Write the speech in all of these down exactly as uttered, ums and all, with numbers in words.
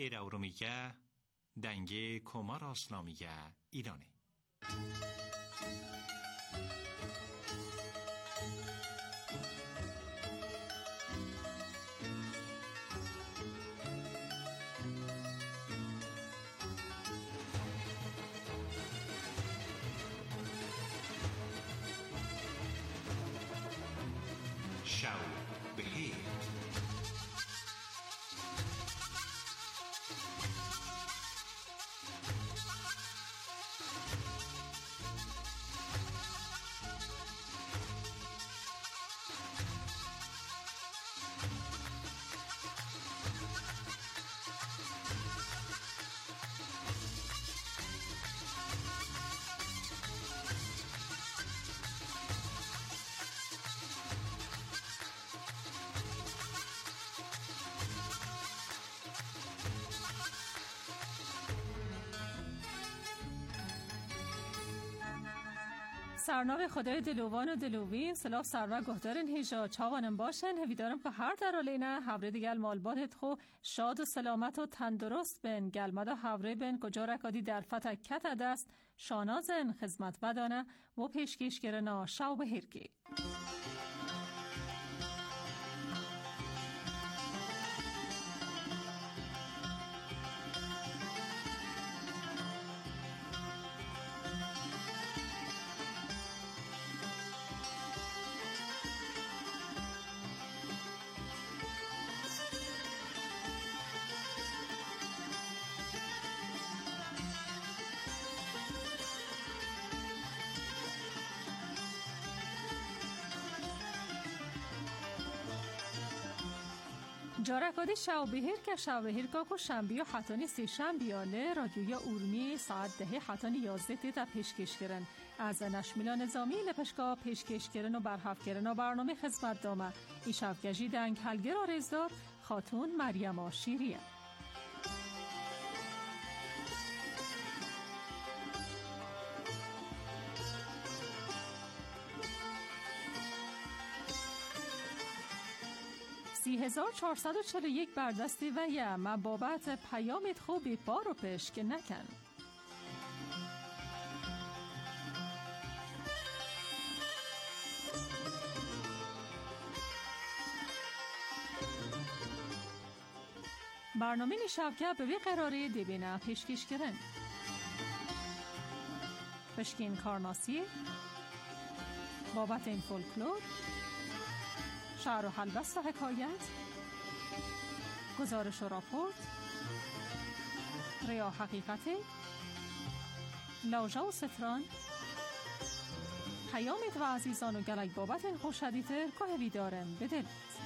ایراورومیگه دنگه کمار اسلامیگه ایرانه. شو بخیر. سرناو خدای دلوان و دلوین سلاف سروا گهدارن هیجا چاوانم باشن هویدارم که هر در آلینه هوره دیگل مالبادت خو شاد و سلامت و تندرست بن گلمدا هوره بن کجا رکادی در فتح کت دست شانازن خدمت بدانه و پیشکش گرنا شو به هرگی. جارکادی شو بهیر که شو بهیر که شنبه و حتانی سی شنبیاله رادیویا اورمی ساعت ده حتانی یازده تیتا پیشکش کرن از نشمیلا نظامی لپشکا پیشکش کرن و برحف کرن و برنامه خدمت دامه ای شفگجی دنگ هلگر آرزدار خاتون مریم آشیریه. سی هزار چهارصد و چهل و یک بردستی و یه مبابت پیامت خوبی بارو پیش که نکن. برنامه نشافکه به وی قراره دیبینه پیشکش کرن. پشکین کارناسی بابت این فولکلور شعر و حلبست و حکایت گزارش و راپورت ریا حقیقتی لوژا و ستران پیامت و عزیزان و گلک بابت این خوشدیتر که هوی دارن بدل.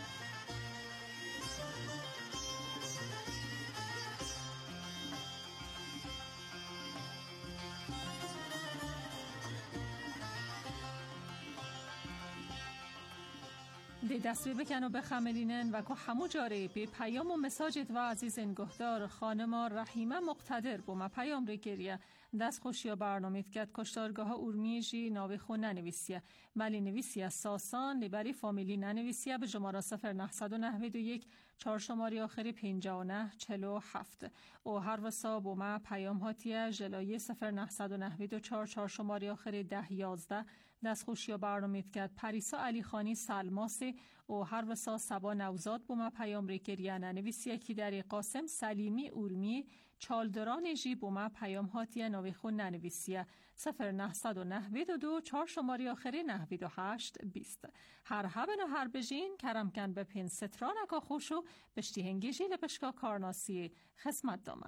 دی دستوی بکن و بخملینن و که همو جاره بی پیام و مساجت و عزیزن گهدار خانما رحیمه مقتدر بوم پیام ری گریه دست خوشی و برنامهت کد کشتارگاه اورمیجی ناوی خون ننویسیه ولی نویسیه ساسان لیبری فامیلی ننویسیه به جمارا سفر نهصد و نهوید و یک چهار شماری آخری پینجا و نه چلو هفت و هر وسا بوم پیام هاتیه جلایی سفر نهصد و نهوید و چهار چهار شماری آخری ده یازده دست خوشی و برنامهت کد پریسا علی خانی سلماسی و هر وسا سبا نوزاد بوم پیام ری گریه ننویسیه کی دری قاسم سلیمی اورمی چالدران جی بوم پیام هاتیه ناوی خون ننویسیه سفر نهصد و نهوید و دو چهار شماری آخری نهوید و هشت بیست هر هبن و هر بجین کرم کن به پین ستران اکا خوشو بشتی هنگی جی لپشکا کارناسی خدمت دامه.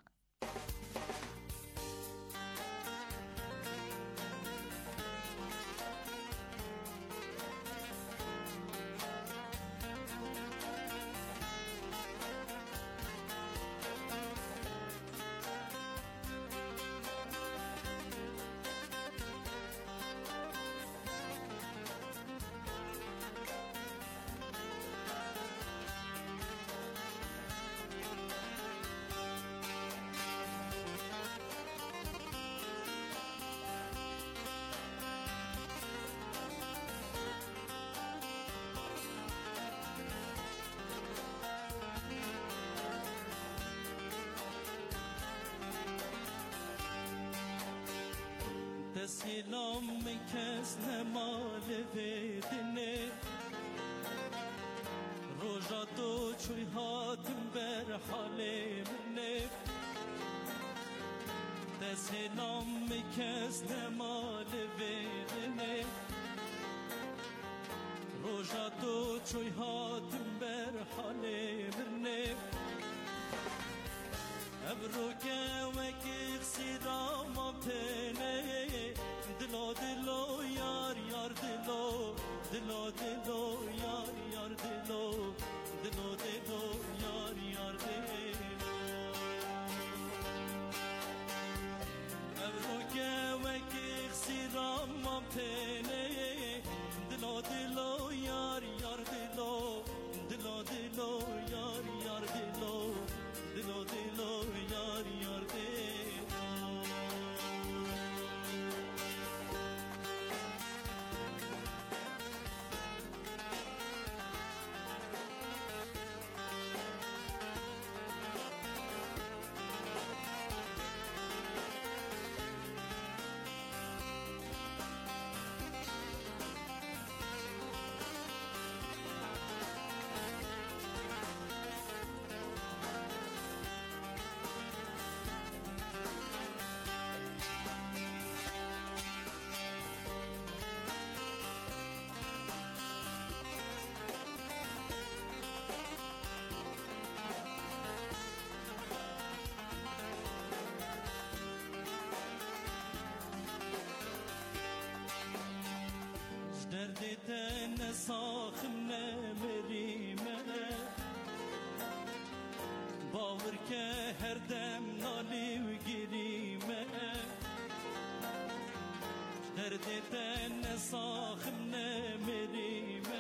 دسیلام کس نمال ویدنه روژا تو چوی هاتم بر حال منه دسیلام کس نمال ویدنه روژا تو چوی هاتم بر حال منه ابرو که وکی خسیرام تنه دلو دلو یار یار دلو دلو دلو یار یار دلو دلو دلو یار یار دلو ابرو که وکی خسیرام تنه دلو دلو یار یار دلو دلو دلو یار یار دلو دلو دلو یار یار دلو دردی تن ساخم نمیریمه باور که هر دم نالی و گیریمه دردی تن ساخم نمیریمه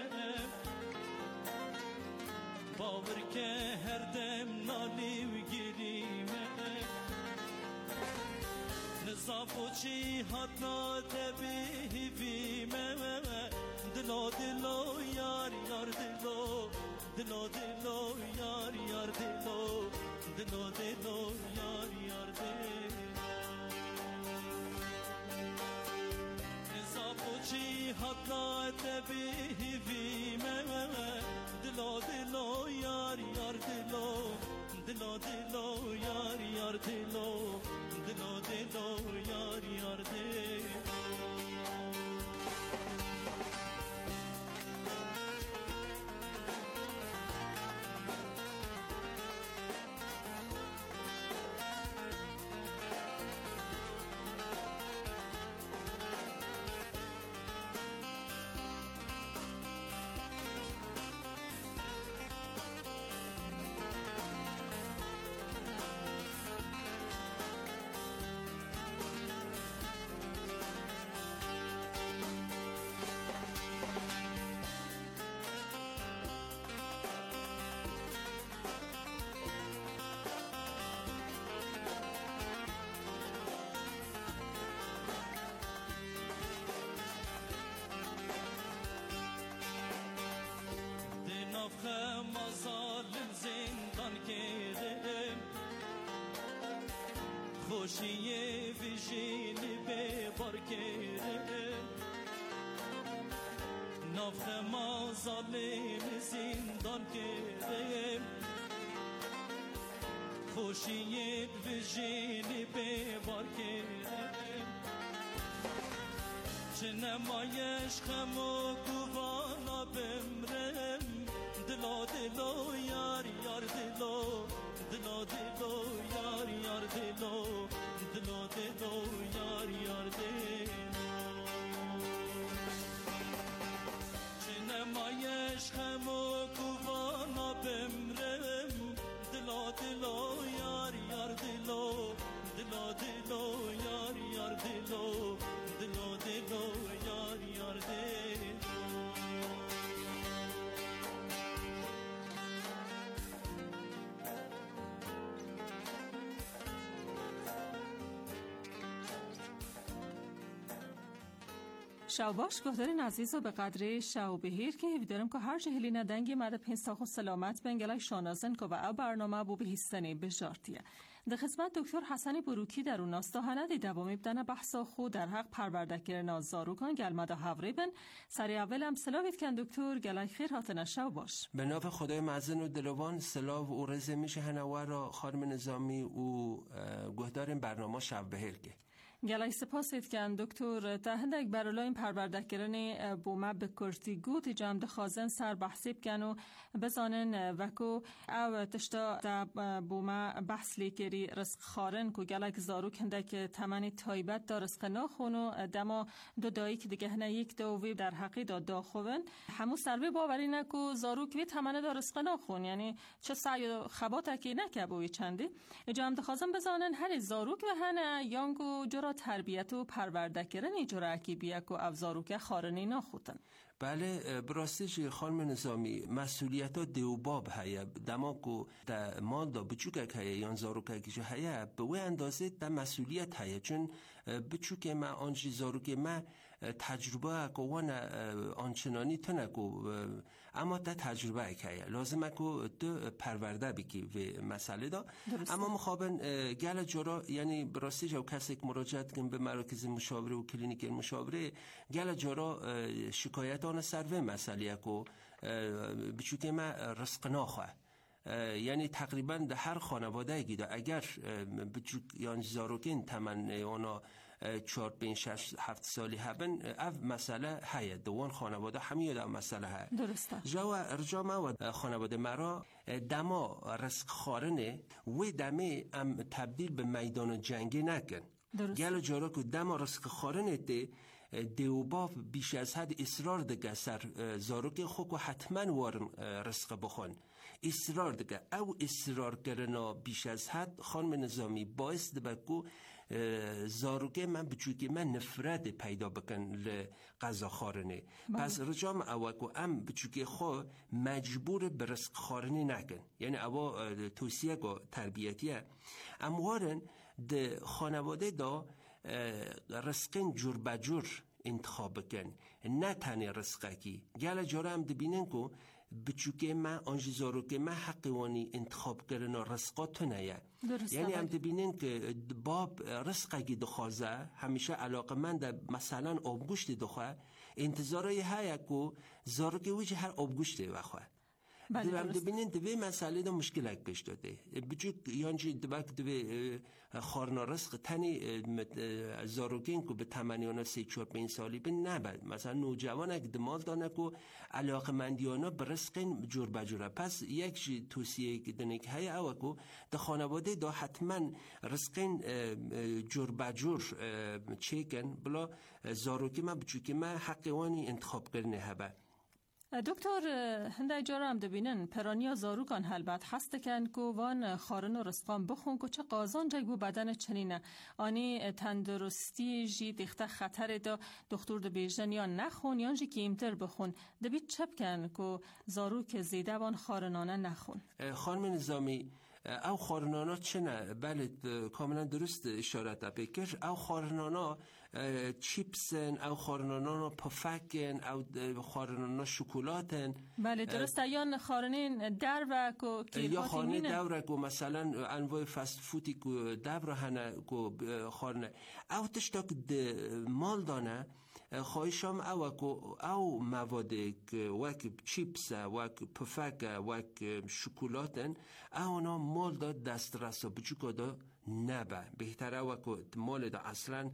باور که هر دم نالی و گیریمه نصافو چی حتی تبیهی بیمه دلو دلو یار یار دلو دلو دلو یار یار دلو دلو دلو یار یار دلو نصافو چی حتی تبیهی بیمه دلو دلو یار یار دلو دلو دلو یار یار دلو دلو دلو یار یار دلو خوشیه ویژین به بارکره نفخ ما ظالم زندان کرده خوشیه ویژین به بارکره چه نمایش خم و گوانا بمرم دلو دلو یار یار دلو دلو دلو یار یار دلو دلو دلو یار یار دلو چه نمایش خم و گوانا بمرم دلو دلو یار یار دلو دلو دلو یار یار دلو دلو دلو یار یار دلو شاوباش گفتارین عزیز و به قدر شاو بهیر که ویدارم که هر جهلی ندنگی مد پنستاخ و سلامت بنگلای شانازن که و او برنامه بو بهیستنی بجارتیه در خدمت دکتر حسنی بروکی در اون ناستاهنه دومی بدن بحثا خود در حق پرورده کردن زاروکان گلمدا هاوریبن سری اول هم سلاوید کن دکتر گلای خیر هاتن شو باش. به نام خدای معزن و دلوان سلاو و رزه میشه هنوار را خانم نظامی و گهدارین برنامه شب بهر که گلای سپاسید کن دکتر تا هندک برای پرورده کردن بوما به کرتی گوت جام دخوازن سر بحثیب کن و بزانن وکو او تشتا تا بوما بحث لیکری رزق خارن که گلک زاروک هندک تمنی تایبت دا رزق ناخون و دما دو دایی که دیگه هنه یک دووی در حقی دا داخوون همو سروی باوری نکو زاروک وی تمنی دا رزق ناخون یعنی چه سعی و خبات اکی نکبوی چندی جام دخوازن بزانن هر زاروک و هنه یانگو جرا تربیت و پرورده کردن ایجورا اکی بیاک و افزاروک خارنی ناخوتن. بله براستش خانم نظامی مسئولیت ها دیوباب هیا دماغو دا مال دا بچوک هیا یا زاروک اکیش هیا به وی اندازه دا مسئولیت هیا چون بچوک ما آنجی زاروک ما تجربه اکو وان آنچنانی تنکو اما دا تجربه اکیه لازم اکو دو پرورده بکی و مسئله دا درسته. اما مخابن گل جورا یعنی براستش او کسی که مراجعت کن به مراکز مشاوره و کلینیک مشاوره گل جورا شکایت آن سروه مسئله اکو بچوک ما رزق ناخواه یعنی تقریبا در هر خانواده گیده اگر بچوک یعنی زاروکین تمن اونا چهار پنج شش هفت سالی هبن اف مسئله هیا دوان خانواده همیه در مسئله ها درسته جوا ارجام و خانواده مرا دما رزق خارنه و دمه ام تبدیل به میدان جنگی نکن گلو جارا که دما رزق خارنه ده دیوباف بیش از حد اصرار دگه سر زاروک خوک و حتما وارن رزق بخون اصرار دگه او اصرار کرنا بیش از حد خانم نظامی باعث دبکو زاروک من بچوکی من نفرت پیدا بکن لغذا خارنه پس رجام اوکو ام بچوکی خو مجبور به رزق خارنه نکن یعنی او توصیه گو تربیتیه اموارن ده خانواده دا رزقین جور بجور انتخاب بکن نه تنه رزقه کی گل جاره هم دبینن که بچوکه من آنجی زاروکه من حقیوانی انتخاب کردن رزقات تو نیه یعنی هم دبینن که باب رزقه کی دخوازه همیشه علاقه من در مثلا آبگوشت دخواه انتظارای هایه که زاروکه ویجه هر آبگوشته بخواه دوام دبینین دوی مسئله دا مشکلک پیش داده بچوک یانجی دبک دوی خارنا رزق تنی زاروکین که به تمنیانا سی چور پین سالی به نبد مثلا نوجوان اگه دمال دانه که علاقه مندیانا به رزقین جور بجوره پس یک توصیه که دنه که های اوه که دا خانواده دا حتما رزقین جور بجور چیکن بلا زاروکی ما بچوکی ما حقیوانی انتخاب کرنه هبه دکتر هنده جارا هم دبینن پرانیا زاروکان هلبت هست کن که وان خارن و رسقان بخون که چه قازان جای بو بدن چنینه آنی تندرستی جی دیخته خطر دا دکتر دو بیجن یا نخون یا جی که ایمتر بخون دبید چپ کن که زاروک زیده وان خارنانه نخون خانم نظامی او خارنانا چه نه بله کاملا درست اشارت بکر او خارنانا چیپسن او خارنانا پفکن او خارنانا شکلاتن بله درسته یا خارنین در و که یا خارنین در و مثلا انواع فست فودی که در هنه که خارنه او تشتا که مال دانه خواهشام او او مواد وک چیپس وک پفک وک شکلاتن اونا مال دا دسترس و بچوکا دا نبه بهتره وک مال دا اصلا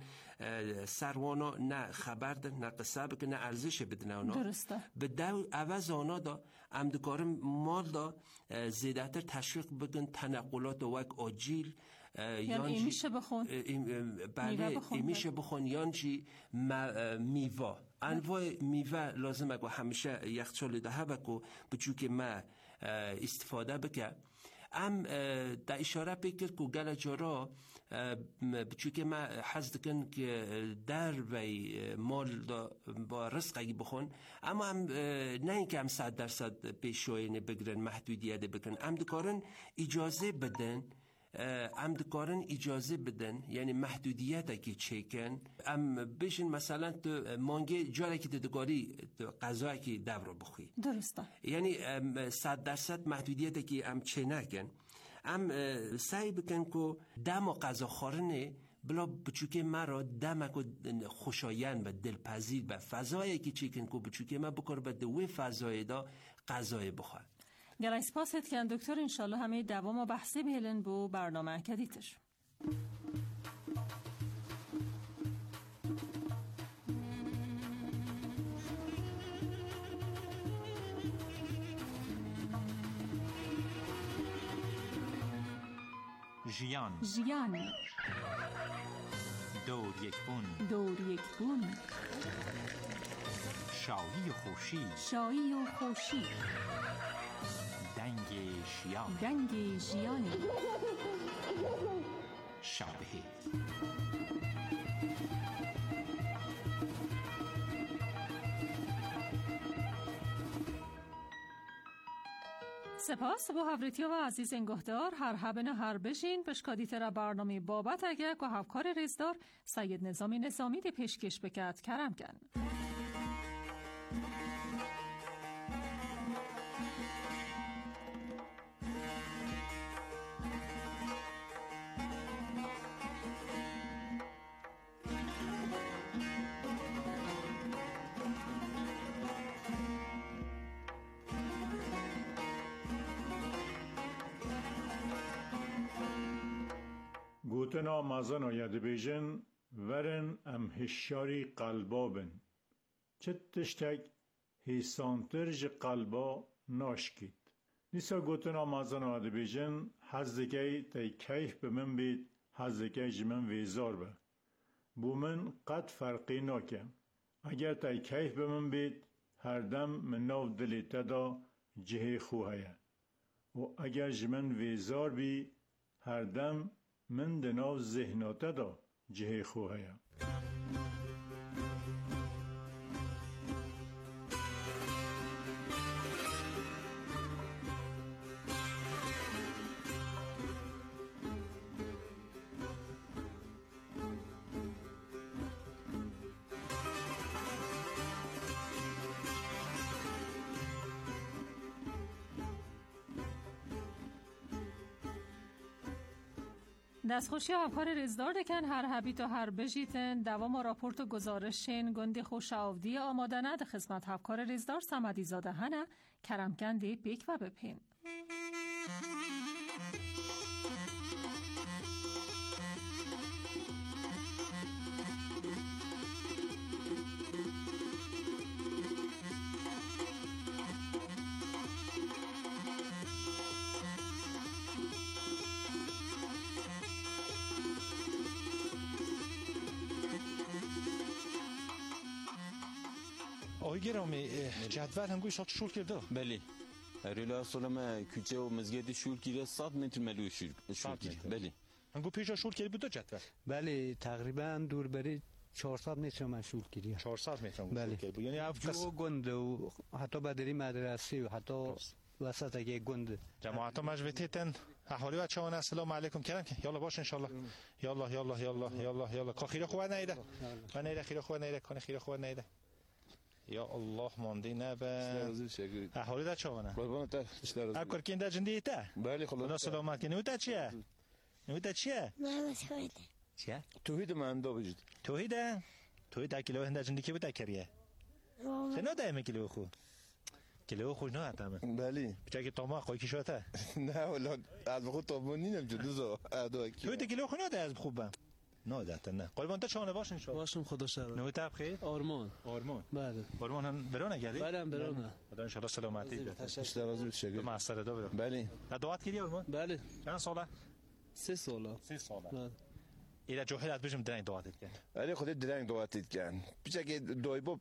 سروانا نه خبر ده نه قصه بکن نه ارزش بدنه اونا درسته به دو عوض اونا دا امدکارم مال دا زیده تر تشویق بکن تنقلات وک آجیل یعنی ایمیشه بخون بله ایمیشه بخون یانجی میوه انواع میوه لازم اگه همیشه یخچال ده بکو بچو که ما استفاده بکن ام در اشاره بکر که گل جارا بچو که ما حضد کن که در وی مال با رزق اگه بخون اما هم نه اینکه هم صد درصد پیشوینه بگرن محدودیت بکن ام دکارن اجازه بدن ام دکارن اجازه بدن یعنی محدودیت که چیکن ام بشین مثلا تو مانگه جاره که دگاری غذا که دور بخوی درسته یعنی صد درصد محدودیت که ام چه نکن ام سعی بکن که دم و غذا خورنه بلا بچوکه مرا دمک و خوشایند و دلپذیر به فضایی که چیکن که بچوکه من بکر به دوی فضای دا غذای بخور. گلای سپاست کن دکتر، انشالله همه دوام و بحثی بهلن بو برنامه کدیتش. ژیان ژیان دور یک بون دور یک بون شایی و خوشی شایی و خوشی دنگ ژیان دنگ ژیان شابهی. سپاس با هفریتی و عزیز انگهدار هر هبن هر بشین بشکادی تر برنامه بابت اگه که هفکار رزدار سید نظامی نظامی دی پیشکش بکد کرم کن. گوتنا مازن آید بیجن ورن ام هشاری قلبا بن چه تشتگ هیسانترج قلبا ناشکید نیسا گوتنا مازن آید بیجن حزدگی تی کیف بمن بید حزدگی جمن ویزار به بو من قد فرقی ناکم اگر تی کیف بمن بید هر دم من نو دلی تدا جه خوهیه و اگر جمن ویزار بی هر دم من دناو ذهناته دا جه خوهیم. دستخوشی افکار رزدار دکن هر حبیت و هر بجیتن دوام و راپورت و گزارشین گندی خوش آودی آمادنه ده خدمت افکار رزدار سمدی زاده هنه کرمکندی بیک و بپین. آقای گرامی جدول هم گوش شول کرده؟ بله ریلا سلام کوچه و مسجد شول کرده صد متر ملو شول کرده. بله انگو پیشا شول کرده بود جدول؟ بله تقریبا دور بری چهارصد متر من شول کردم. چهارصد متر بله. شول کرده. یعنی جو گند و حتی بدری مدرسه و حتی وسط اگه گند. جماعت مجوتیتن احوالی بچه‌ها السلام علیکم کردن که یالا باش ان شاء الله. یالا یالا یالا یالا یالا کا خیره خوب نیده. من نیده خیره خوب نیده کان خیره خوب نیده. یا الله ماندی نبه احوالی در چوانه قربانت اشتراز اکر کین در جندی ایتا بله خلاص خدا سلامت کنی اوتا چیه اوتا چیه نه توحید چیه توحید من دا بجید توحید توحید کیلو هند جندی کی بود کریه نه دائم کیلو خو کیلو خو نه اتامه بله بچه که طعم قوی کی شده نه ولی از خود طعمونی نمیشه دوزا ادا کی توحید کیلو خو نه ده از خوبه نه ده نه قربان تا چانه باشین شو باشم خدا شد. نه تاب خیر آرمان آرمان بله آرمان هم برونه گردی بله برونه خدا ان شاء الله سلامتی اشتراز بشه ما سر دا برو بله دعوت کردی آرمان بله چند ساله سه ساله سه ساله بله اینا جوهرات بشم درنگ دعوتت کرد ولی خودت درنگ دعوتت کن پیچه که دایبا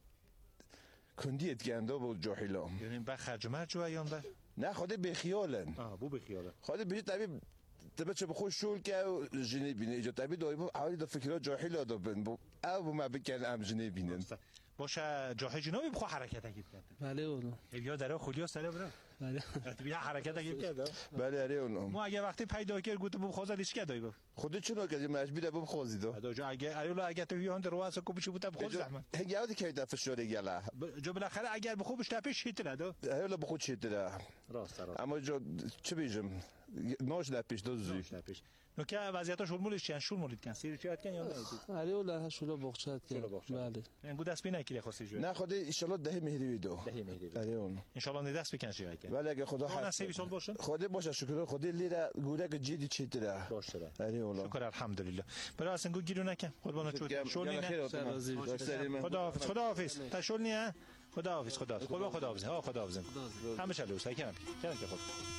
کندیت کنده با جاهلا یعنی با خرج مرج و ایام بر نه خودت بخیالن آه بو بخیاله خودت بیشتر طبیب تبع چه بخوش شول که جنی بینه ایجا طبیب دایبا حالی دا فکرات جاهلا دا بین با او ما بکن ام جنی بینن باشه جاهل جنوبی بخو حرکت اگید کرد بله اونو یا در خودیا سره برو بله بیا حرکت اگید کرد بله اره اونو ما اگه وقتی پیدا کرد گفت بو خوازه لیش کرد دایبا خودت چون که مجبور بو خوازیدو دو اگه ایولا اگه تو یون در واسه کوبچ بود بخو زحمت هنگی اوتی که دفع شوره گله جو بالاخره اگر بخو بش تپش هیت ندو ایولا بخو چیت ده راست راست اما جو چه بیجم ناش لپیش دو زی نو که وضعیت شول مولش چن شول مولید کن سیر چیات کن یا نه علی ولا شول بخشات کن بله انگو دست بینه کی خواستی جو نه خدا ان شاء الله ده مهری دو ده مهری علی اون ان شاء الله دست بکن چی کن ولی اگه خدا هست نصیب سال باشه خدا باشه شکر خدا لیره گوره که جدی چیتره باشه علی اون شکر الحمدلله برای اصلا گو گیرو نکن قربان چوت شول نه خدا حافظ خدا حافظ تا شول نه خدا حافظ خدا خدا خدا حافظ ها خدا حافظ همه چلو سعی کنم کنم که خود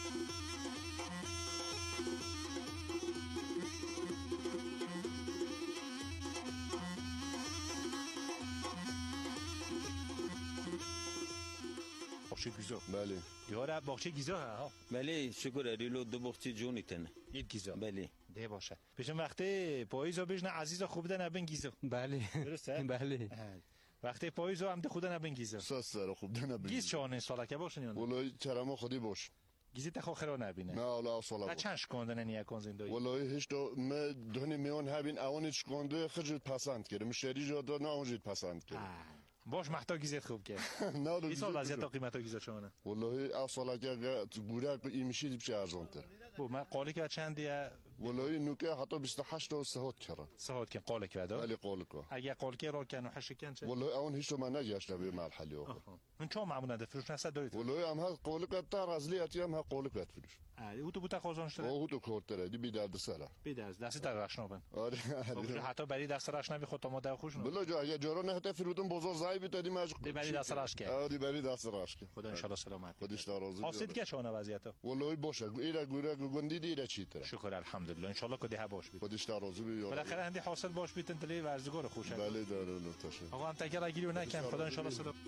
باغچه گیزا بله دیوار باغچه گیزا ها بله شکر ریلو دو باغچه جونیتن یک گیزا بله ده باشه بشم وقتی پاییزا بجنه عزیزا خوب ده نبن گیزا بله درسته بله وقتی پاییزا هم ده خود نبن گیزا سر خوب ده نبن گیز چانه سالکه باشن یا نه والله چرما خودی باش گیزی تخاخرا نبینه نه الله سالا باش چنش کوندن نیا کنزیندوی والله هیچ تو ما دهنی میون هبین اوانش کنده خجل پسند کردم مشتری جا داد نه اونجا پسند کردم باش محتا گیزت خوب کرد نه این سال وضعیت تا قیمتا گیزا چونه والله اصلا که گوره این میشه بشه ارزانتر بو من قالی که چندیه والله نوکه حتی بیست و هشت و سهات کرد سهات که قالی که داد ولی قالی که اگه قالی که را کنه حش کن چه والله اون هیچ من نگشته به مرحله آخر من چه معمولا ده فروش نسد دارید والله هم ها قالی که تر از لیاتی هم ها قالی که فروش آره او تو بوده خازانش داره او تو کورتره دی بی درد سره بی درد دستی در رشنابن آره حتی بری دست رشنابی خود ما ده خوش بلا جا اگه جارا نه تا فرودن بازار زای بیتادی ماج دی بری دست راش که آره بری دست راش که خدا ان شاء الله سلامت خودش راضی حاصل که چونه وضعیت والله باشه ایرا گوره گوندی دیره چیتره شکر الحمدلله ان شاء الله که ده باش بید خودش راضی بی بالاخره اندی حاصل باش بیتن تلی ورزگار خوشه بله داره لطفا آقا هم تکر اگیری نکن خدا ان شاء الله سلام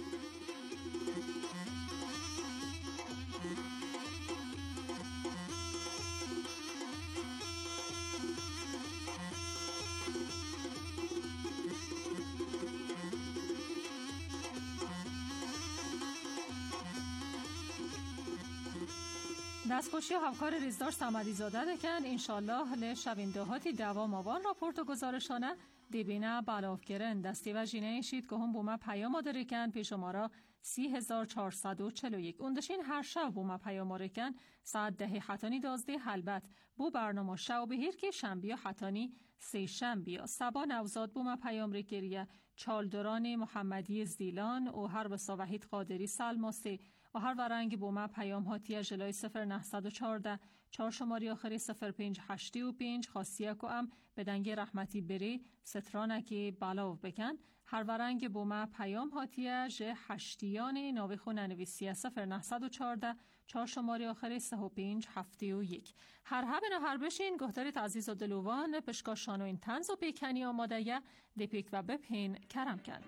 دستخوشی و همکار ریزدار صمدی زاده دکن انشالله لشوینده هاتی دوام آوان راپورت و گزارشانه دیبینه بلاف گرن دستی و جینه شید که هم بومه پیام آده کن پیش ما را سی هزار چهارصد و چهل و یک اندشین هر شب بومه پیام آده کن ساعت ده حتانی دازده حلبت بو برنامه شو بهیر که شنبیا حتانی سی شنبیا سبا نوزاد بومه پیام ریگریه چالدران محمدی زیلان و هر بسا وحید قادری سلماسی و هر ورنگ بومه پیام هاتی جلای صفر نهصد و چارده چهار شماری آخری صفر پنج هشتی و پنج خاصیه که ام بدنگ رحمتی بری سترانه که بلاو بکن هر ورنگ بومه پیام هاتی جه هشتیان ناوی خونه نویسیه صفر نهصد و چارده چهار شماری آخری سه و پنج هفتی و یک هر هبن و هر بشین گهتاری تعزیز و دلوان پشکاشان و این تنز و پیکنی آماده یه دیپیک و بپین کرم کن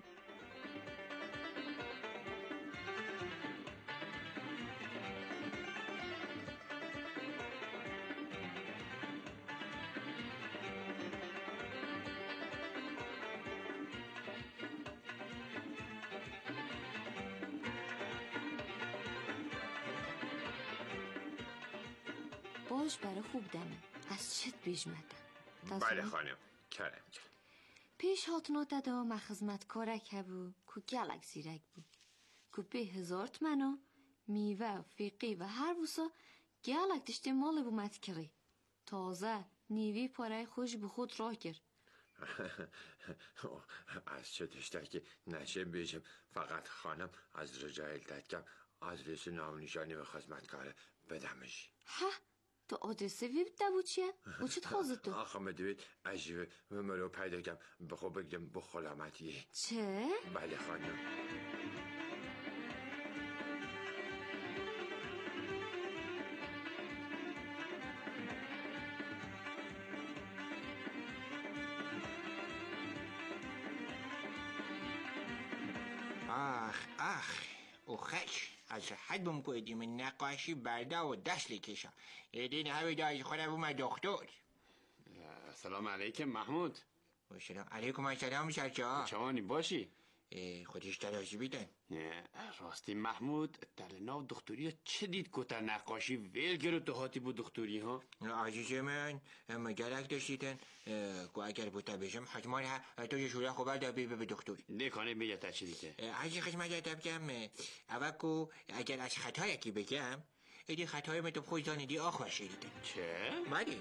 باش برای خوب دمه از چت پیش مدن بله خانم کرم کرم پیش هاتنا دادا مخزمت کارک هبو که گلک زیرک بود که به هزار تمنو میوه و فیقی و هر بوسا گلک دشته مال بو متکری تازه نیوی پاره خوش به خود راه کرد از چه دشته که نشه بیشم فقط خانم از رجای دادکم آدرس نامنیشانی به خدمتکار بدمش ها تو آدرس ویب دبو چیه؟ او چه تخوازد تو؟ آخه مدوید عجیبه ممرو پیدا کم بخو بگم بخلامتیه چه؟ بله خانم آخ آخ او خش از حد بم کویدی من نقاشی برده و دست لیکشا ایدین همی دایز خودم بوم دکتر سلام علیکم محمود سلام علیکم السلام سرچا چوانی باشی خودش تراشی بیدن راستی محمود در ناو دکتری چه دید کتا نقاشی ویل گرو تو هاتی بود دکتری ها عزیز من مگرک داشتیدن که اگر بوتا بشم حتما تو یه شوره خوبر دبی به دکتری نکنه میگه تا چه دیده عزیز خشم دب کم اول که اگر از خطا یکی بگم ایدی خطای متو خوش زانیدی آخ وشیدیده. چه؟ بله.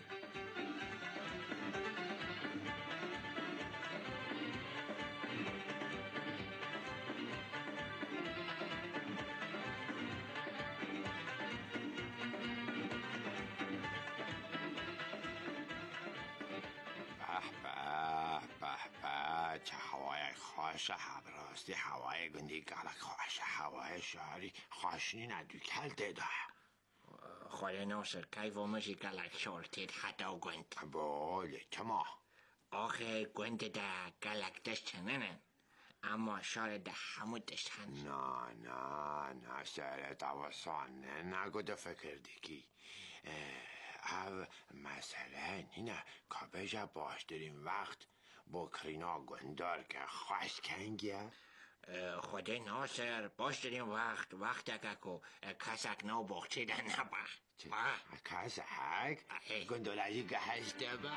چه هوای خوش راستی هوای گندی گلک خوش هوای شهری خوشنی ندو کل دیده خواهی ناصر کیف آموزی گلک شورتید حتی گند بله چما آخه گند ده گلک دشتننن اما شار ده همود دشتن نه نه نه سر دوستانه نگو ده فکر دیگی او مثلا اینه که بجا باش داریم وقت با کرینا گندار که خوش کنگیه خود ناصر باش داریم وقت وقت اگه که کسک نو باخچه ده نبا کسک؟ گندولازی که هسته با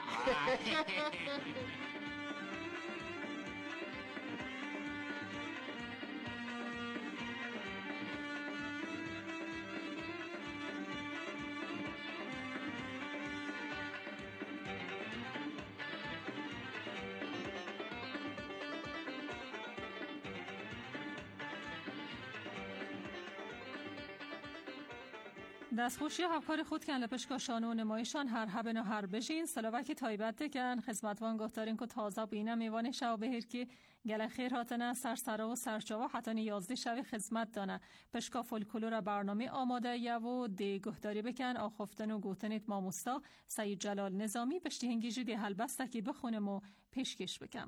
دستخوشی هفکار خود کن لپشکاشان و نمایشان هر هبن و هر بجین سلوکی تایبت دکن خدمتوان گفتارین که تازه بینه میوان شو بهیر که گل خیر هاتنه سرسرا و سرچاوا حتی یازده شوی خدمت دانه پشکا فولکلور برنامه آماده یا و دی گفتاری بکن آخفتن و گوتنیت ماموستا سید جلال نظامی پشتی هنگیجی دی هلبسته که بخونم و پیشکش بکم.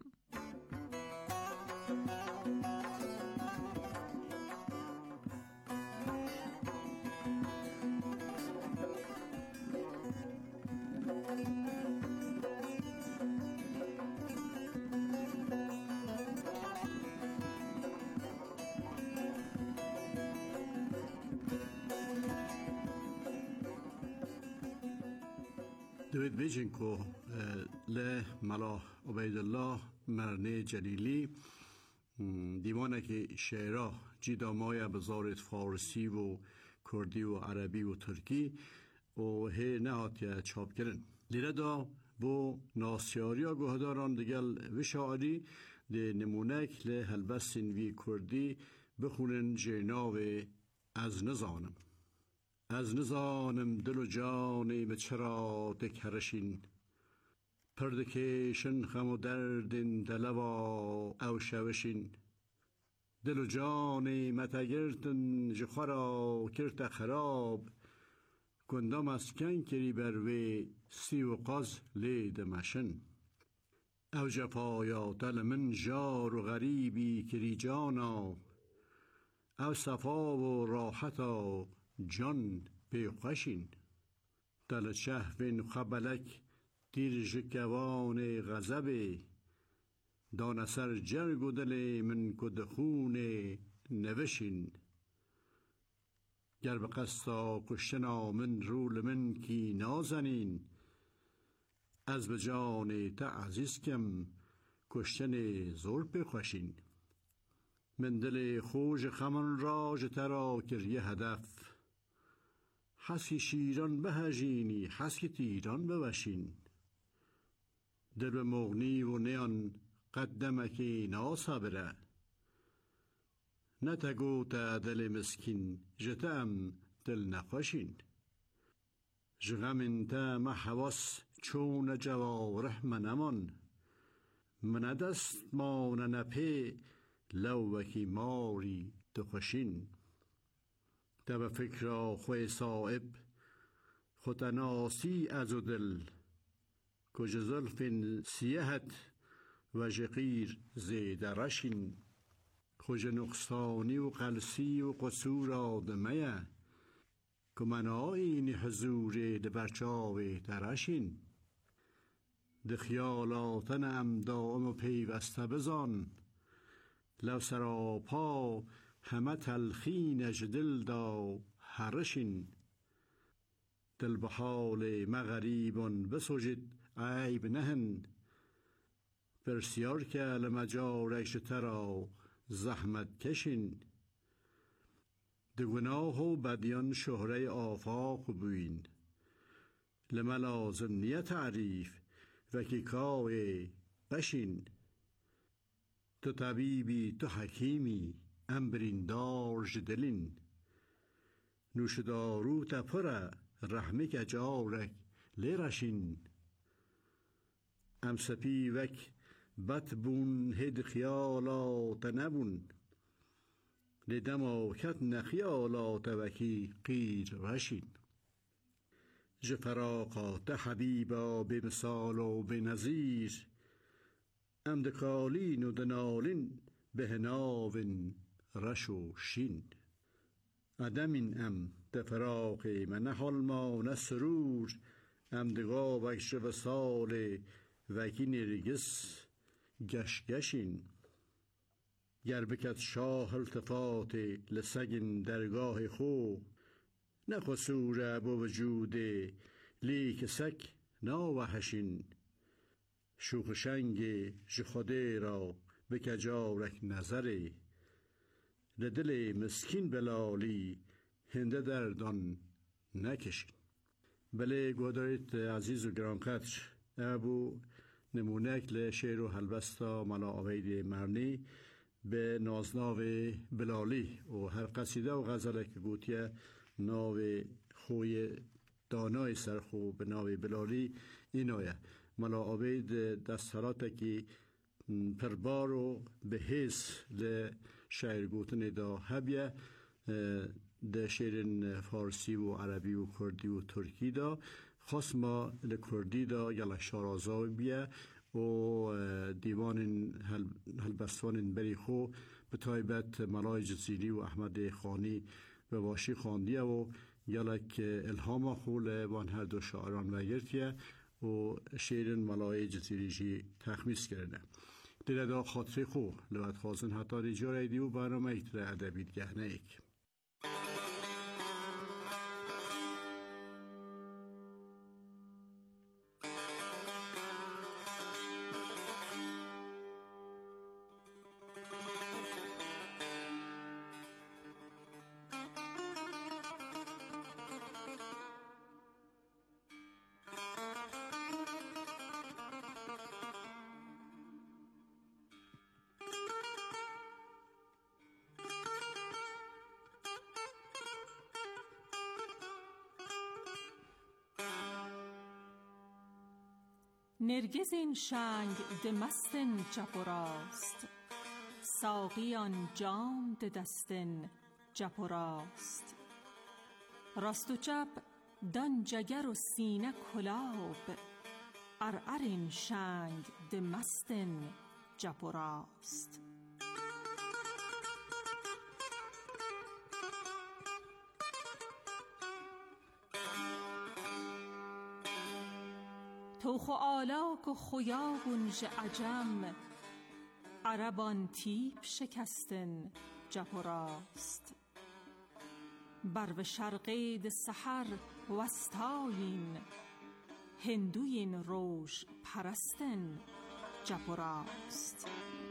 دوید بیجن که له ملا عبیدالله مرنه جلیلی دیوانه که شعرها جیدامای بزارت فارسی و کردی و عربی و ترکی و هی نهات چاپ کرن لیره دا بو ناسیاری ها گهداران دیگل و شاعری دی نمونک له هلبسین وی کردی بخونن جناو از نزانم از نزانم دل و جانم چرا دکرشین پردکشن خم و دردن دلوا او شوشین دل و جانم متگرتن جخورا کرت خراب گندام از کن کری بروی سی و قاز لید مشن او جفایا دل من جار و غریبی کری جانا او صفا و راحتا جان پیخشین دل شهوین خبلک دیر جکوان غضب دان سر جرگ و دل من کدخون نوشین گر به قصدا کشتنا من رول من کی نازنین از به جان تا عزیز کم کشتن زور پیخشین من دل خوش خمن راج ترا کریه هدف حسکی شیران بهجینی حسکی تیران بوشین دل به مغنی و نیان قدمکی ناصبره نتگو تا دل مسکین جتم دل نخوشین جغم تا محواس چون جواره منمان من دست مان نپی لوکی ماری دخشین دب فکر خوی صائب خودناسی از و دل کج زلف سیهت و جقیر زید رشین خوش نقصانی و قلسی و قصور آدمه که من آینی حضور دبرچاوی درشین ده خیالاتن ام دائم و پیوسته بزان لو سراپا همه تلخین جدل دا هرشین دل به حال مغریبان بسوجد عیب نهن برسیار که لمجارش ترا زحمت کشین ده گناه و بدیان شهره آفاق بوین لملازم نیه تعریف و که کای بشین تو طبیبی تو حکیمی امبرین دارج دلین نوشدارو تپره رحمه که جارک لیرشین ام سپی وک بط بون هد خیالات نبون لدماکت نخیالات وکی قیر رشین جفراقات حبیبا به مثال و به نظیر ام دکالین و دنالین به هناون رش و شین ادمین ام دفراق من حلما نسرور ام دگا وکش و سال وکی نرگس گشگشین گر بکت شاه التفات لسگن درگاه خو نخسوره با وجود لیک سک ناوحشین شوخ شنگ جخوده را بکجارک نظره لدل مسکین بلالی هنده دردان نکشین. بله گوداریت عزیز و گرانقدر ابو نمونک لشعر و هلبستا ملا عبید مرنی به نازناو بلالی و هر قصیده و غزله که گوتیه ناو خوی دانای سرخو به ناو بلالی اینایه ملا عبید دستاراته که پربارو به حس لشعر گوتن دا هبیه ده شعر فارسی و عربی و کردی و ترکی دا خاص ما لکردی دا یلا شارازاوی بیه و دیوان هلبستان بری خو به تایبت ملای جزیری و احمد خانی و واشی خاندیه و یلک الهام خو لوان هر دو شاعران وگرتیه و شعر ملای جزیری جی تخمیس کرده دیده دا خاطره خو لوت خواستن حتی ریجا دی و برنامه ایتر ادبیت گهنه ایک. نرگس این شنگ دمستن چپ و راست ساقیان جام ده دستن چپ و راست راست و چپ دان جگر و سینه کلاب ار این شنگ دمستن چپ و راست توخ و آلاک و خویابون ج عجم عربان تیب شکستن جپ و راست بر و شرقید سحر وستاین هندوین روش پرستن جپ و راست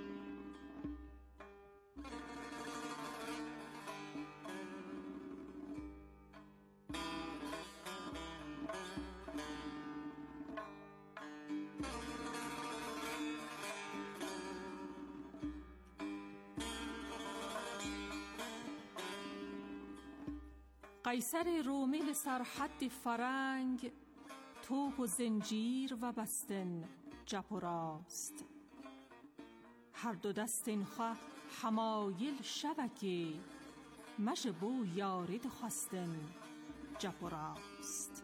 قیصر رومی سرحد فرنگ توپ و زنجیر و بستن جپ و راست هر دو دستین خواه حمایل شبکی مش بو یارید خواستن جپ و راست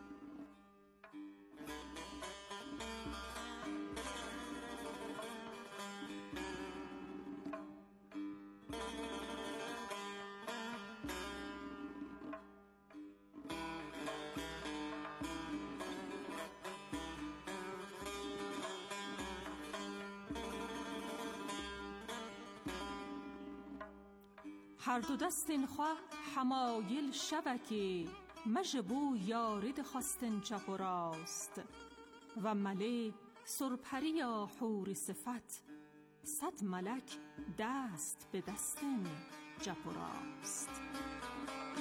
هر دو دستین خواه حمایل شبکی مجبو یارد خواستن چپ و راست و مله سرپری یا حور صفت صد ملک دست به دستن چپ و راست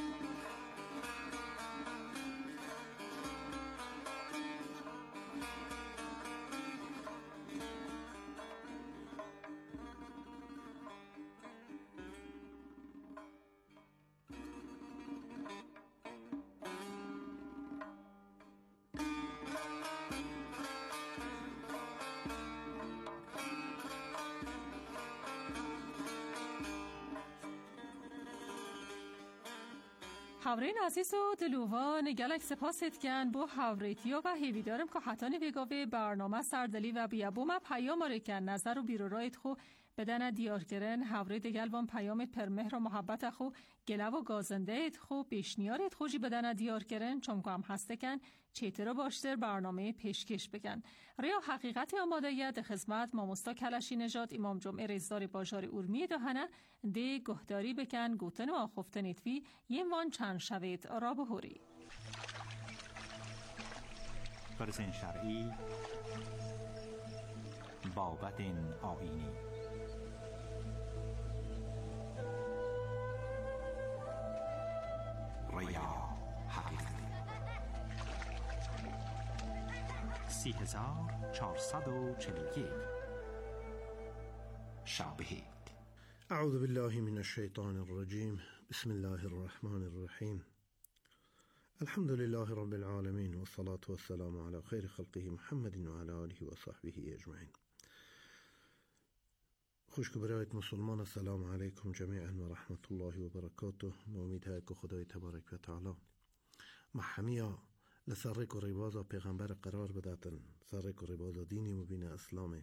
هاورین عزیز و دلوان گلک سپاس اتکن با هاوریتیا و هیوی دارم که حتانی ویگاوی برنامه سردلی و بیابوم پیام رکن نظر و بیرورایت خو بدن دیار کرن هاوری دگلوان پیامت پر مهر و محبت خو گلو و گازنده ایت خو بیشنیارت خوشی بدن دیار کرن چون که هم هستکن چیتر باشتر برنامه پیشکش بگن ریا حقیقت آمادهیت خدمت ماموستا کلشی نژاد امام جمعه ریزداری باجاری اورمی دهنه ده گهداری بکن گوتن و آخفتنیت وی یم وان چند شوید را بهوری فرزن شرعی بابت آینی ریا حقیقتی سی هزار چهارصد و چهل و یک شابهید. اعوذ بالله من الشیطان الرجیم. بسم الله الرحمن الرحیم. الحمد لله رب العالمين والصلاة والسلام على خير خلقه محمد وعلى آله وصحبه اجمعین. خوش برایت مسلمان، السلام علیکم جمیعا و رحمت الله و برکاته. امید هست که خدای تبارک و تعالی ما همیا لسرک و ریبازا پیغمبر قرار بداتن، سرک و ریبازا دینی مبین اسلامه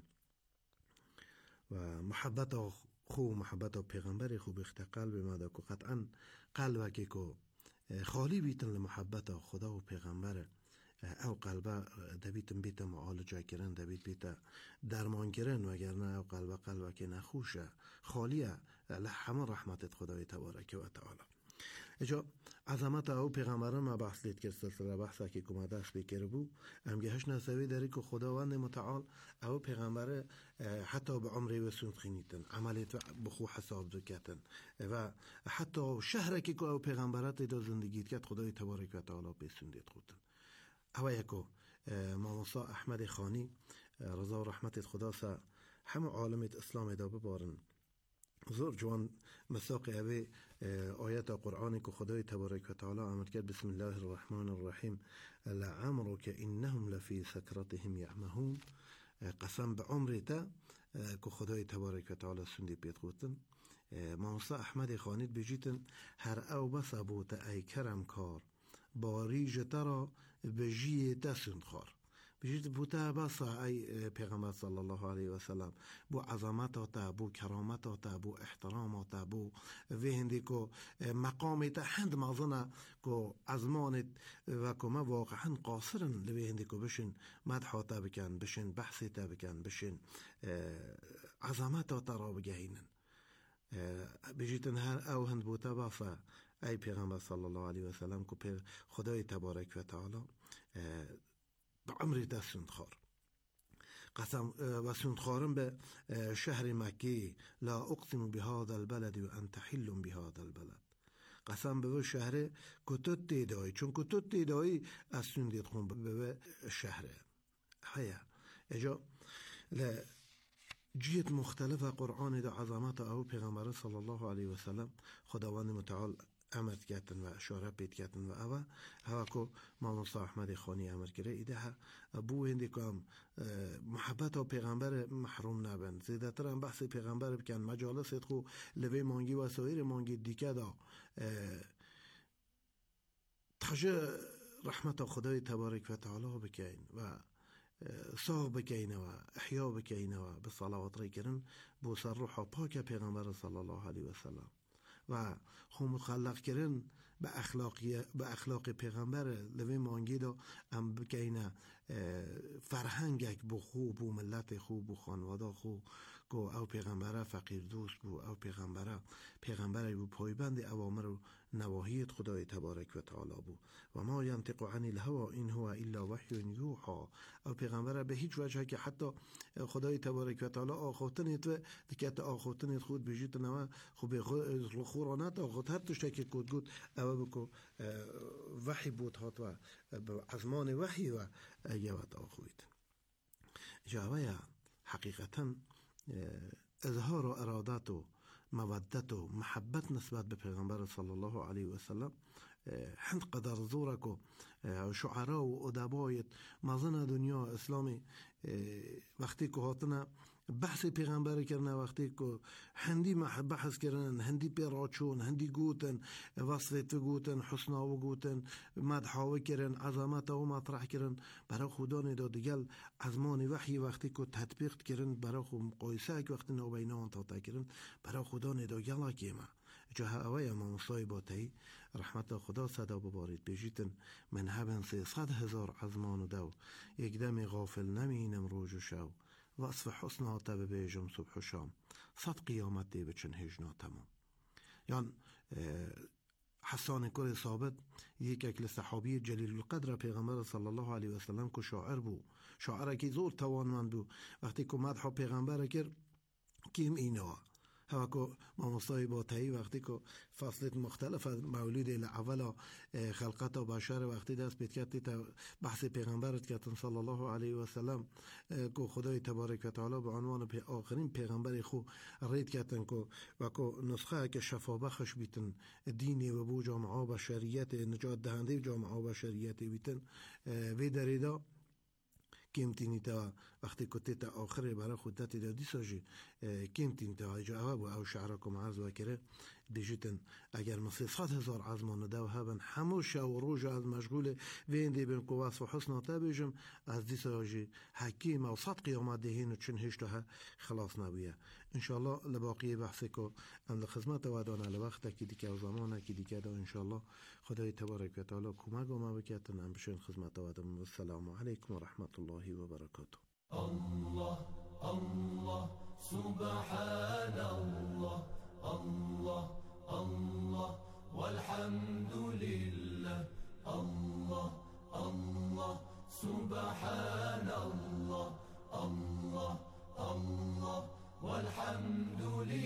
و محبت خو محبت پیغمبر خو بخت قلب ما دا که قطعا قلبه که خالی بیتن لمحبت خدا و پیغمبر او قلبه دبیتن بیت معالجه کرن، دبیت بیت درمان کرن، وگرنه او قلبه قلبه که نخوشه خالیه لحمه رحمت خدای تبارک و تعالی. اجا عظمت او پیغمبر ما بحث لید کرد، سلسله بحثه که کمه دست بکر بو امگه هش نسوی داری که خداوند متعال او پیغمبر حتی به عمری و سند خینیتن، عملیت بخو حساب دکتن و حتی شهره که او پیغمبرات دا زندگیت کرد خدای تبارک و تعالی بسندید خودن. او یکو ماموسا احمد خانی رضا و رحمت خدا سا همه عالمت اسلام دا ببارن زور جوان مساق اوه آیت قرآنی که خدای تبارک و تعالی امر کرد بسم الله الرحمن الرحیم لعمرک انهم لفی سکرتهم یعمهون. قسم به عمرتا که خدای تبارک و تعالی سندی پیت خودتن. ماموسا احمد خانید بجیتن هر او بس بوتا ای کرم کار باریج ترا بجیه تسند خار. بجید بوتا بسا ای پیغمبر صلی الله علیه و سلم بو عظمت بو کرامت بو احترام بو وهندی کو مقام تا هند مازنا کو ازمانت و کو ما واقعا قاصرن لوهندی کو بشن مدح تا بکن، بشن بحث تا بکن، بشن عظمت تا را بگهینن. بجیتن هر او هند بوتا بسا ای پیغمبر صلی الله علیه و سلم کو خدای تبارک و تعالی به عمر ده سندخار قسم و سندخارم به شهر مکی لا اقسم بهذا البلد و انت حل بهذا البلد. قسم به شهر کتت دیدایی چون کتت دیدایی از سندید خون به شهر هیا اجا ل جیت مختلف قرآن دا عظمت او پیغمبر صلی الله علیه و سلم خداوند متعال امر کردن و اشاره پیت کردن و اوه هوا که ماموسا احمد خانی امر کرده ایده بو هندی که محبت و پیغمبر محروم نبند، زیده تر هم بحث پیغمبر بکن، مجالس خو لوی مانگی و سایر مانگی دیگه دا تخجه رحمت خدای تبارک و تعالی بکن و صاغ بکین و احیا بکین و به صلوات ری کرن بو سر روح پاک پیغمبر صلی الله علیه و سلم و خو مخلق کردن به اخلاقی به اخلاق پیغمبر لوی مانگی دا ام بکینه فرهنگک بو خوب و ملت خوب و خانواده خوب کو او پیغمبر فقیر دوست بو، او پیغمبر پیغمبر بو پایبند اوامر و نواهی خدای تبارک و تعالی بو و ما ینطق عن الهوا این هو الا وحی یوحى. او پیغمبر به هیچ وجه که حتی خدای تبارک و تعالی آخوتنیت و دکت آخوتنیت خود بجیت نوا خوب خورانت آخوت هر تشته که کود گود او بکو وحی بود هات و عزمان وحی و یوت آخوید جاویا حقیقتا اظهار و ارادت و مودت و محبت نسبت به پیغمبر صلی الله علیه و سلم هند قدر زورک و شعرا و ادبایت مازن دنیا اسلامی وقتی که هاتنا بحث پیغمبر کردن وقتی که هندی بحث کردن، هندی پیراچون، هندی گوتن وصفت گوتن، حسنا گوتن، مدحاوه کردن، عظمت و مطرح کردن، برای خدا ندا دیگل ازمان وحی وقتی که تطبیق کردن، برای خود مقایسه که وقتی نوبینان تا کردن، برای خدا ندا گلا کیما جه اوی ما مصایباتی رحمت خدا صدا ببارید بجیتن من هبن سیصد هزار ازمان و دو یک دم غافل نمینم روز و شو وصف حسناته ببیجم صبح و شام صد قیامت دی بچن هجنا تمام. یعنی حسان کل ثابت یک اکل صحابی جلیل القدر پیغمبر صلی الله علیه و سلم که شاعر بو، شاعر که زور توانمند بو، وقتی که مدح پیغمبر کرد کیم اینا هوا که ما مصایباتی وقتی که فصلت مختلف از مولود الاولا خلقت و بشر وقتی دست بید کردی بحث پیغمبرت کردن صلی الله علیه و سلم که خدای تبارک و تعالی به عنوان پی آخرین پیغمبر خو رید کردن که و که نسخه که شفا بخش بیتن دینی و بو جامعه بشریت نجات دهنده جامعه بشریت بیتن وی دریدا کمتینی تا وقتی کتی تا آخر برای خودت دادی ساجی کمتین تا جواب و او شعر کم عرض وکره دیجیتن اگر مثل صد هزار عزمان دو هبن هموش و روز از مشغول ویندی بین قواس و حسنا تا بیجم از دی ساجی حکیم و صد قیامت دهین و چن هشتها خلاص نبیه انشالله لباقی بحثی که اند خدمت وادان لوقت کی دیگه و زمان کی دیگه دا انشالله خدای تبارک و تعالی کمک و ما بکتن هم بشین خدمت وادم. السلام علیکم و رحمت الله و برکاته. الله الله سبحان الله الله الله والحمد لله الله الله سبحان الله الله الله والحمد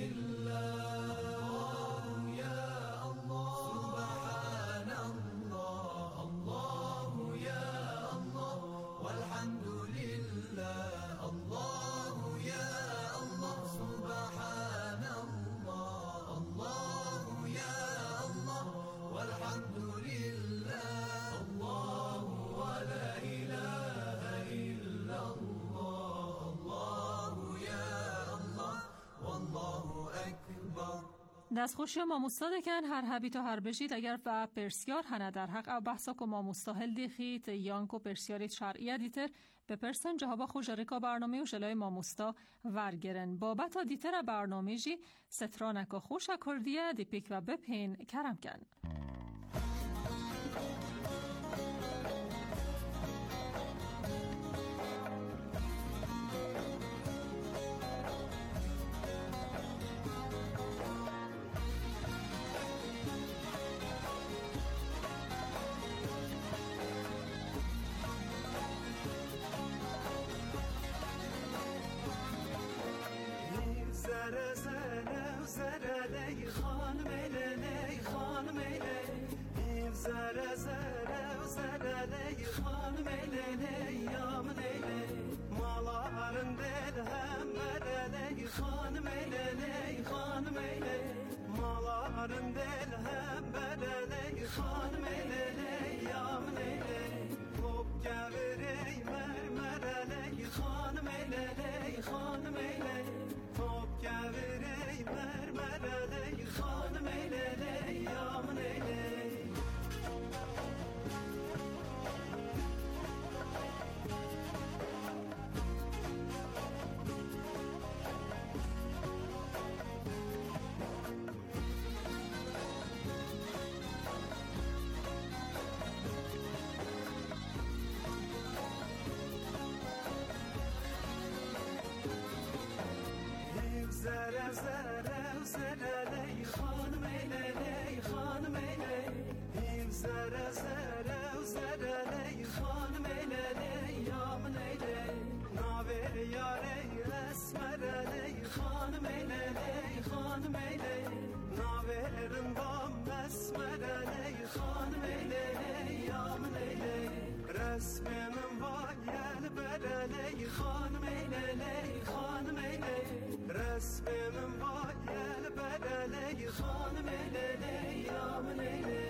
لله يا الله سبحان الله الله يا الله والحمد لله الله يا الله سبحان الله الله يا الله والحمد لله الله ولا إله إلا الله الله يا الله والله أكبر. دستخوشی ما مستادکن هر هبی تا هر بشید اگر و پرسیار هنه در حق او بحثا که ما مستاهل دیخید یانکو پرسیاریت شرعیه دیتر به پرسن جهابا خوشارکا برنامه و جلای ما مستا ورگرن بابتا دیتر برنامه جی سترانکا خوش کردیه دی پیک و بپین کرم کن. زره زره زره لی خانم لی خانم لی زره زره زره لی خانم لی یام لی مالارن دل هم لی خانم لی خانم لی مالارن دل هم لی خانم لی یام لی خوب گوری مرمر لی خانم لی خانم لی گوری مرمر لی خانم لی یام لی زره زره زره لی خانم لی خانم لی زره زره زره لی خانم لی یام لی ناوه یاری اسمر لی خانم لی خانم لی ناوه رندام اسمر لی خانم لی یام لی رسم من باید بر لی خانم لی خانم لی رسم من باید بر لی خانم لی یام لی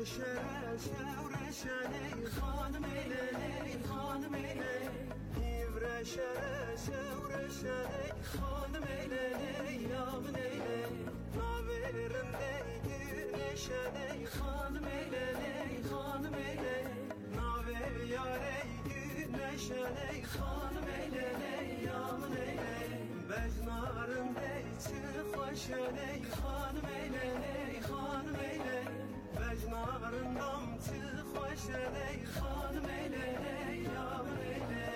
شره شور شنه خانم لیلی خانم لیلی هیور شره شور شنه خانم لیلی یام لیلی ناورم دیگر شنه خانم لیلی خانم لیلی ناور یاره گر شنه خانم لیلی یام لیلی بجنارم دی چه خوشنه خانم لیلی خانم لیلی بجنارم دم چه خوشنه خانم لیلی یام لیلی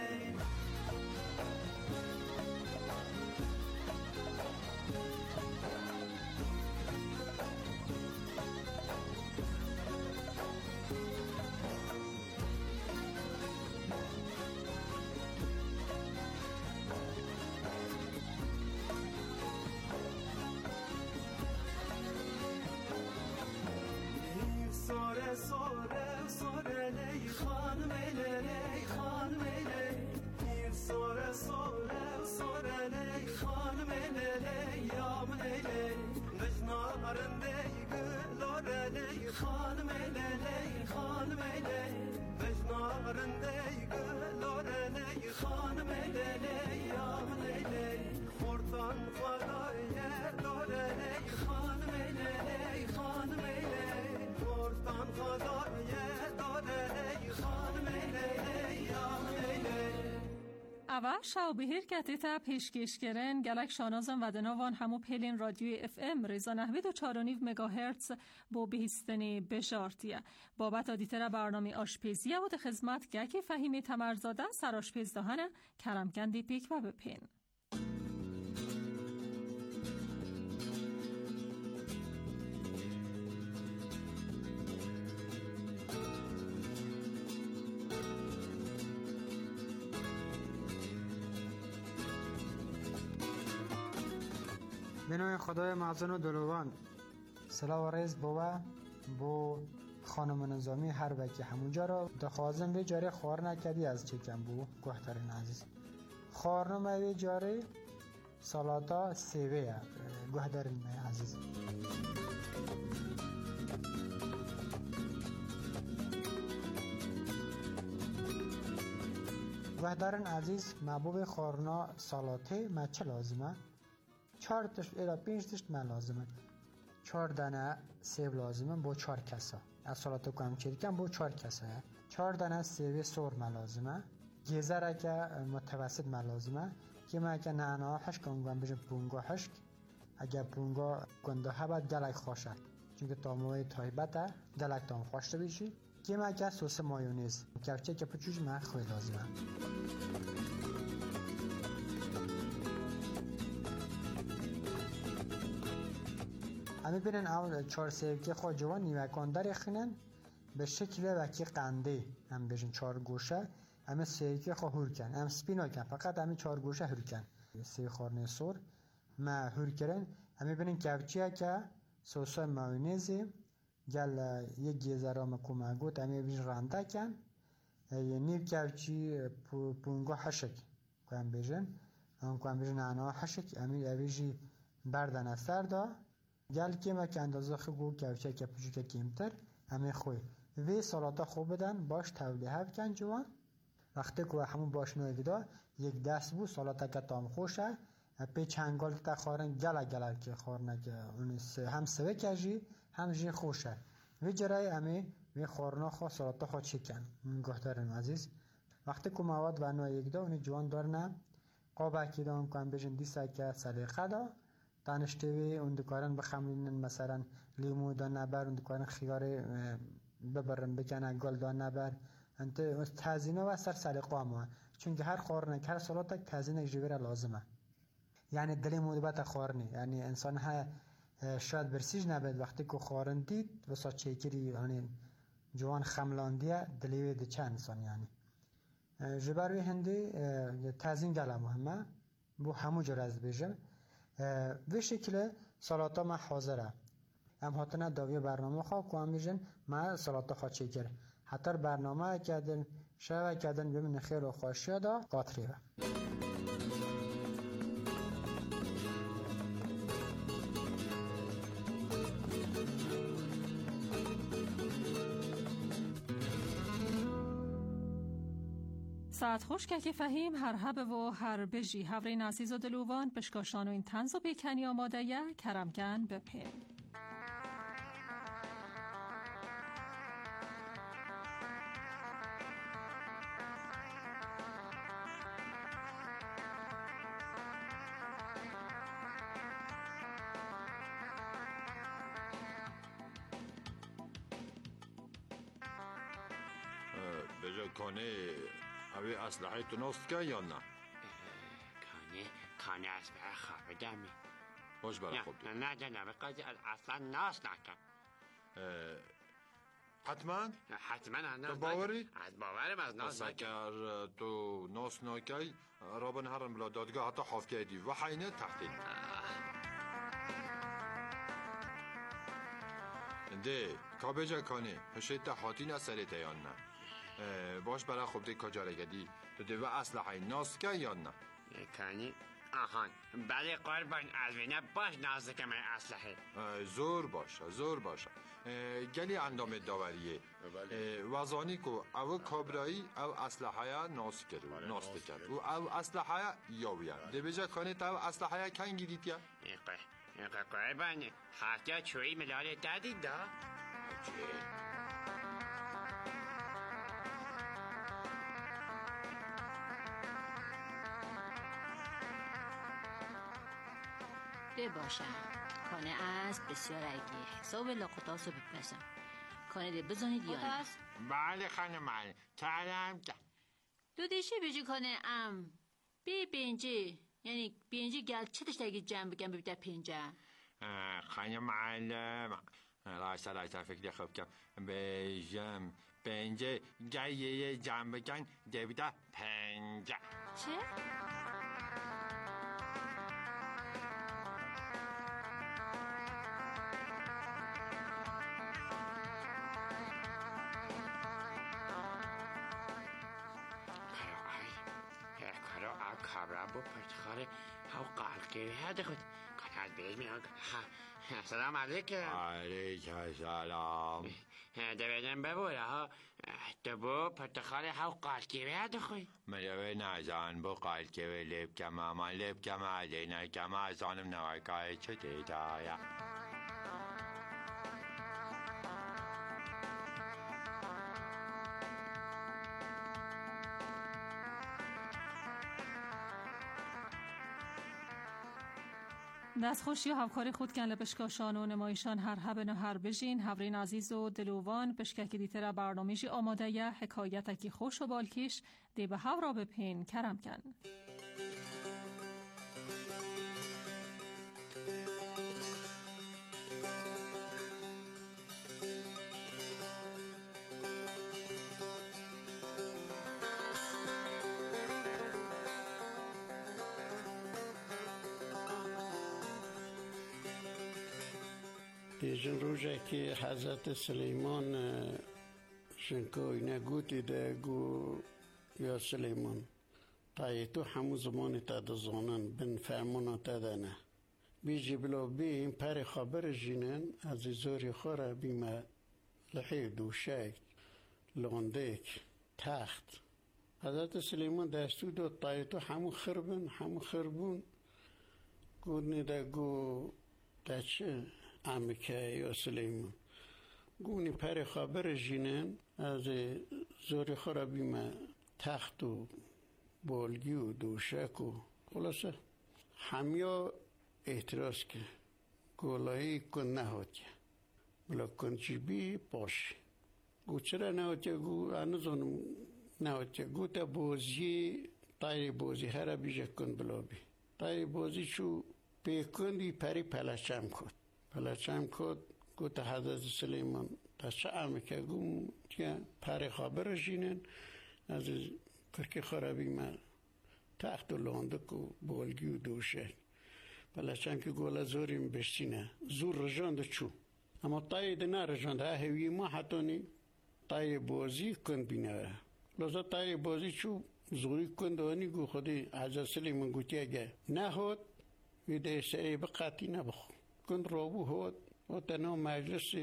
سوره سوره سوره لی خانم لیلی خانم لیلی سوره سوره سوره لی خانم لیلی یام لیلی بجنارم دی گلاره لی خانم لیلی خانم لیلی بجنارم دی گلاره لی خانم لیلی یام لیلی خورتان فدای داره لی خانم لیلی خانم لیلی خورتان فدای داره لی خانم لیلی یام لیلی اول شاو بهیر کتیتا پیشکشگرن گلک شانازم و دناوان همو پیلین رادیوی اف ام ریزا نهوید و چارونیو مگاهرتز با بهیستنی بشارتیه بابت آدیتر برنامه آشپیزیه و ده خدمت گکی فهیمی تمرزاده سر آشپیز دهانه کرمکندی پیک و بپین به نام خدای معزن و دلوان سلام و رئیس بابا بو خانم نظامی هر وکی همونجا را دخوازم به جاره خوار نکدی از چکم بو گوهترین عزیز خوارنم به جاره سالاتا سیوه گوهترین عزیز گوهترین عزیز محبوب خوارنا سالاته ما چه لازمه؟ چهار تشت الا پنج تشت من لازمه چهار دانه سیب لازمه با چهار کسا از سالاتو کم چیدکم با چهار کسا چهار دانه سیب سور من لازمه گیزره که متوسط من لازمه که من که نعناه هشک کنگم بجم پونگا هشک اگر پونگا گنده ها باید گلک خوشه چونکه تاموی تایبته گلک تام خوشته بیشی که من که سوس مایونیز کفچه که پچوش من خوی لازمه همه بینن اول چهار سیوکی خواه جوان نیوکان در اخینن به شکل وکی قنده هم بیشن چهار گوشه همه سیوکی خواه هور کن هم سپینا کن فقط همه چهار گوشه هور کن سیو خورنه سور ما هور کرن همه بینن کفچیه که سوسای مایونیزی گل یک گیزرام کمگوت همه بیشن رنده کن نیو کفچی پونگو حشک کن بیشن هم کن بیشن نعناه حشک همه بیشی بردن اثر دا گل که ما که اندازه خوب کفچه که پوچه کمتر همه خوی وی سالاتا خوب بدن باش تولیه بکن جوان وقتی که همون باش نویده یک دست بود سالاتا که تام خوشه پی چنگال تا خورن گل گل که خورنه که هم سوه کجی هم جی خوشه وی جرای همه وی خورنا خوا سالاتا خوا چکن گهترین عزیز وقتی که مواد و نویده اونی جوان دارنه قابه که دام کن بجن دیسه که سلیقه دا دانشتوی اون دکارن بخمرینن مثلا لیمو دان نبر اون دکارن خیار ببرن بکنن گل دان نبر انت تزینه و سر سلیقه همه چون که هر خورنه هر سالات تزینه جویر لازمه یعنی دلی مدبت خورنی یعنی انسان ها شاید برسیج نبید وقتی که خورن دید و سا چیکری یعنی جوان خملاندیه دلیوی ده چه انسان یعنی جبروی هندی تزین گله مهمه بو همو جر از بیجم به شکل سالاتا ما حاضره هم حتنا داوی برنامه خواه که هم بیجن ما سالاتا خواه چه کرد حتی برنامه کردن شوه کردن بمین خیر و خواشی دا قاطری با ساعت خوش که فهیم هر هبه و هر بجی هورین عزیز و دلوان پشکاشان و این تنز و بیکنی آماده یه کرمکن بپیم. بجا کنه اوی اسلحه تو نست که یا نه؟ کنه کنه اسلحه خواب دمی باش برای خوب نه نه نه نه بقیدی اصلا ناست نکن حتما؟ حتما نه تو باوری؟ از باورم از ناست نکن اگر تو ناست نکی رابن هرم بلا دادگاه حتی حاف کردی و حینه تحتیل ده که بجا کنه هشت حاتی نسریت یا نه؟ باش برای خوب دی کجا گدی تو دیو اسلحه ناست که یا نه کنی آهان بله قربان از وینه باش نازده که من اسلحه زور باشه زور باشه گلی اندام داوریه وزانی که او کابرایی او اسلحه ناست کرد ناست کرد و او اسلحه یاویه دی بجا کنه تو اسلحه کن گیدید یا قربان حتی چوی ملاله دادید دا بباشم کنه از بسیار اگه حساب لقطاس رو بپرسم کنه ده بزنید یا نه بله خانم من ترم دو دیشی بیجی کنه ام بی بینجی یعنی بینجی گل چه تشت اگه جمع بگم ببیده پینجه خانم معلم رایسته رایسته فکر خوب کم بیجم پنجه گیه جمع بگن ببیده پنجه چه؟ کابرا با پرتخاره هاو قلقی هده خود کنه از بیش می سلام علیکم علیکم سلام دویدن ببوره ها تو با پرتخاره هاو قلقی هده خود ملوه نزان با قلقی و لب کما من لب کما علینا کما ازانم نوکای چه دیدایا دستخوشی و همکاری خود کن لپشکاشان و نمایشان هر هبن و هر بجین هورین عزیز و دلوان پشککی دیتر برنامه‌جی آماده یه حکایتکی خوش و بالکیش دی به هوا را بپین کرم کن. دیجن روزه که حضرت سلیمان شنکوی نگوتی ده گو یا سلیمان تایی تو همو زمانی تا دزانن بن فرمونا تا دانه بیجی بلو بیم پر خبر جینن از زوری خوره بیمه لحی دوشک لوندک تخت حضرت سلیمان دستو دو تایی تو همو خربن همو خربون گونی ده گو تا چه امریکا یا سلیمان گونی پر خبر جینن از زوری خورا بیمه تخت و بالگی و دوشک و خلاصه همیا اعتراض که گولایی کن نهاد که بلا کنچی بی پاش گو چرا نهاد که گو انزانم نهاد که گو تا بازی تای بازی هر بیجه کن بلا بی تای بازی چو پیکندی پری پلچم کد پلچم کد گو تا حضرت سلیمان تا چه امریکا گو که پر خبر جینن از کرکی خرابی من تخت و لاندک و بالگی و دوشه پلچم که گولا زوریم بشتینه زور رجاند چو اما تایید نه رجاند هاوی ما حتانی تای بازی کن بینه لذا تای بازی چو زوری کن دوانی گو خودی حضرت سلیمان گوتی اگه نه هود ویده سعی بقاتی نبخو کن روبو هود و تنها مجلس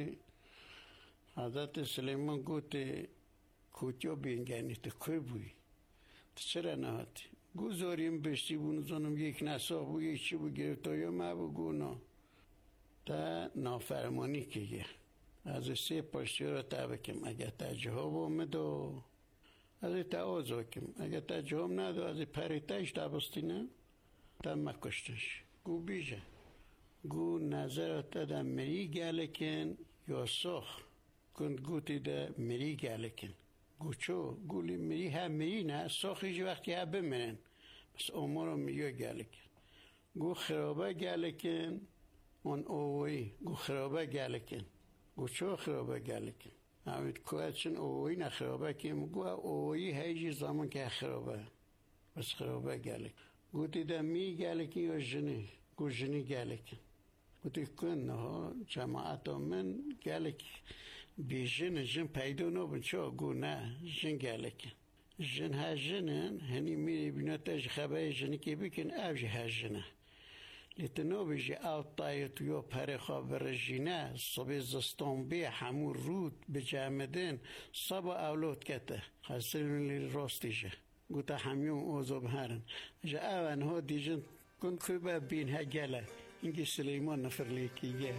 حضرت سلیمان گوتی کوتیو بینگانی تو کوی بوی چرا نهاتی گذاریم بشتی بونزانم یک نساق بو یک چی بو گرفتا یا ما بگو نا تا نافرمانی که یه از سه پاشتی را تا بکم اگه تا جواب آمدو از تا آزا کم اگه تا جواب ندو از پریتایش تا بستی نه تا مکشتش گو بیجه گو نظرت دا مری گلکن یا ساخ کند گوتی دا مری گلکن گو چو گولی مری هم مری نه ساخیش وقتی ها بمرن بس امارو میگو گلکن گو خرابه گلکن اون اووی گو خرابه گلکن گو چو خرابه گلکن همید کوه چون اووی نخرابه کم گو اووی هیجی زمان که خرابه بس خرابه گلکن گوتی دا می گلکن یا جنی گو جنی گلکن گوتی کن نه جماعت من گلک بی جن جن پیدا نبود چه گو نه جن گلکن جن ها جنن هنی میری بیناتش خبر جنی که بکن اوج ها جنه لیتنو بیجی او تایت یا پر خابر جینه صبح زستان بی همون رود به جمدن صبح اولاد کته خسرون لی راستیشه گوتا همیون اوزا بهرن جا اون ها دیجن کن خوبه بین ها گله اینگه سلیمان نفر لیکیه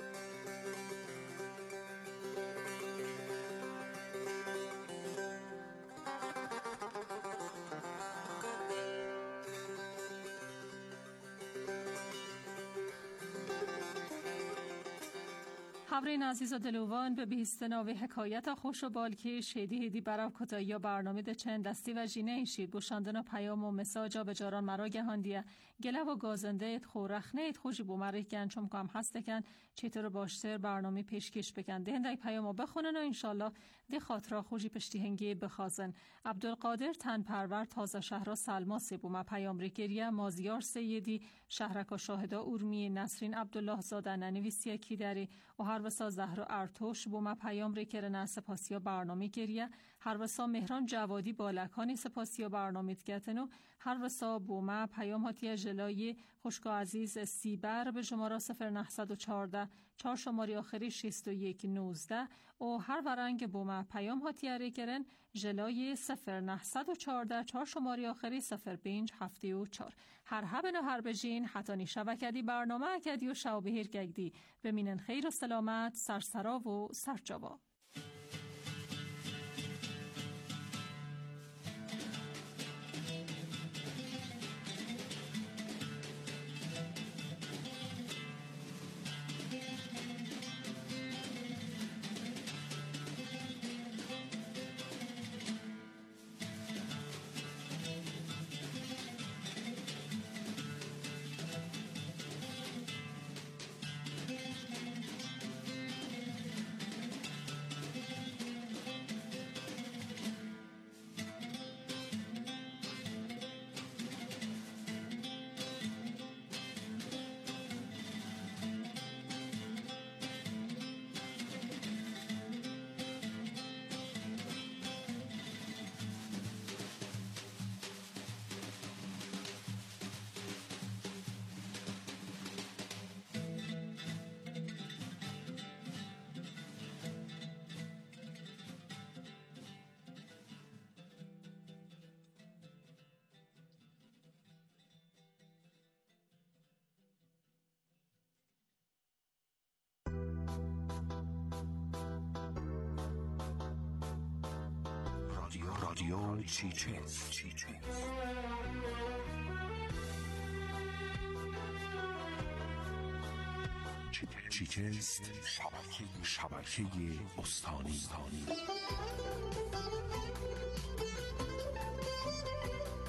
خبرین عزیز و دلوان به بیستناوی حکایت خوش و بالکی شیدی هیدی براو کتایی یا برنامه ده چند دستی و جینه ایشید بوشاندن و پیام و مساجا به جاران مرا گهاندیه گله و گازنده ایت خورخنه ایت خوشی بو مریک گن چون کام هسته کن چیتر باشتر برنامه پیشکش بکن ده هنده پیامو بخونن و انشالله ده خاطرا خوشی پشتی هنگی بخوازن. عبدالقادر تن پرور تازه شهرها سلما سبو ما پیام ریگریه مازیار سیدی شهرک و شاهدا اورمی نسرین عبدالله زاده ننویسیه کی داری و هر وسا زهر ارتوش بو ما پیام ریکر نه سپاسیا برنامه گریه هر وسا مهران جوادی بالکانی سپاسیا برنامه گتن و هر وسا بو ما پیام هاتی جلای خوشگاه عزیز سیبر به شماره صفر نهصد و چهارده چهار شماره آخری شصت و یک نوزده و هر ورنگ بو ما پیام هاتی ریکرن جلای صفر نهصد و چهارده چهار شماره آخری صفر پنج هفته و چهار هر هبن و هر بجین حتانی شبکدی برنامه اکدی و شاوبهیر گگدی بمینن خیر و سلامت سرسرا و سرجاوا. رادیو چیچز چیچز شبکه شبکه استانی